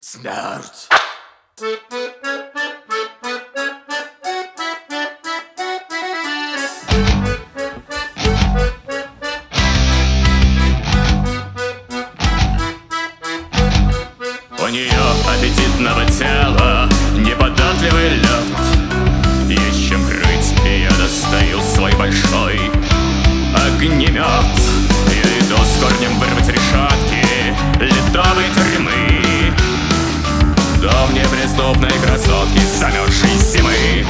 Смерть. У нее аппетитного тела неподатливый лед. Есть чем крыть, и я достаю свой большой огнемет. Я иду с корнем вырвать решетки ледовой тюрьмы, дом неприступной красотки замерзшей зимы.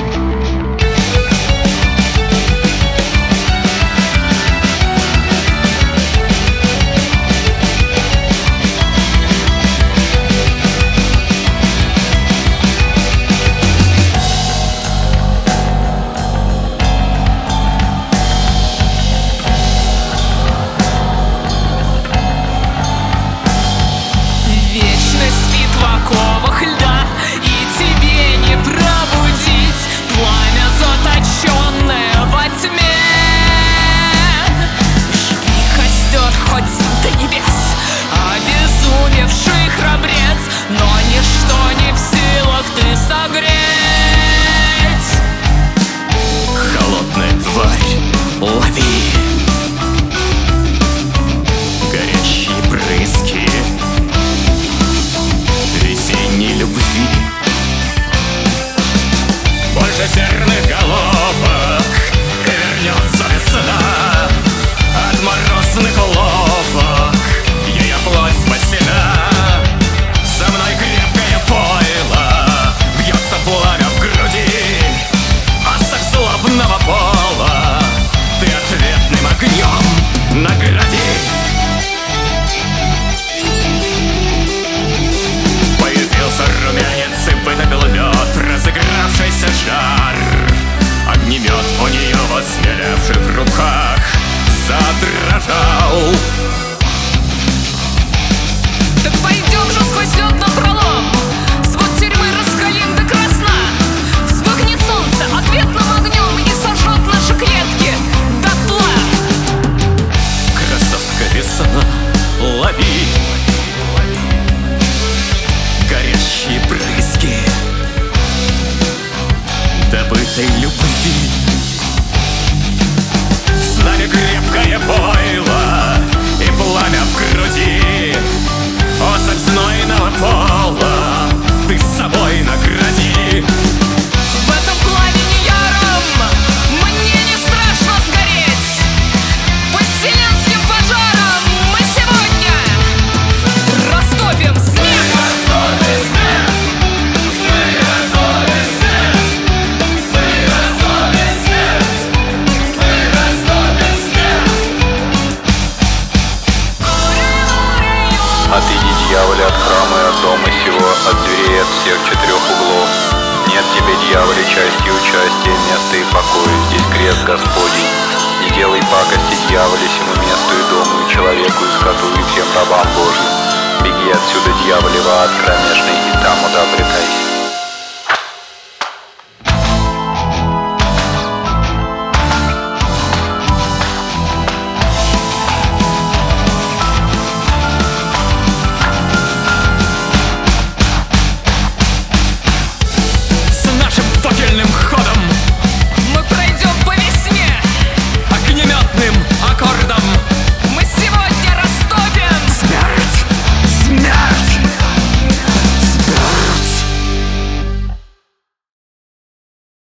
Серных головок вернется весна от морозных уловок. Ее плоть спасена. Со мной крепкое пойло, бьется пламя в груди. Осок злобного пола ты ответным огнем награди. Появился румянец и вытопил лед, разыгравшийся жар. Огнемет у нее в осмелевших руках задрожал. Так пойдем же сквозь лед напролом. Свод тюрьмы раскален до красна. Вспыхнет солнце ответным огнем и сожжет наши клетки дотла. Красотка весна, лови горящие брызги добытой любви. С нами крепкое пойло и пламя в груди. Осадь знойного пола ты с собой награди. В этом пламени яром мне не страшно сгореть. Под вселенским пожаром мы сегодня растопим снег. Отойди, дьяволе, от храма и от дома сего, от дверей от всех четырех углов. Нет тебе, дьяволе, части и участия, места и покоя, здесь крест Господень. Не делай пакости, дьяволе, сему месту и дому, и человеку, и скоту, и всем рабам Божьим. Беги отсюда, дьяволе,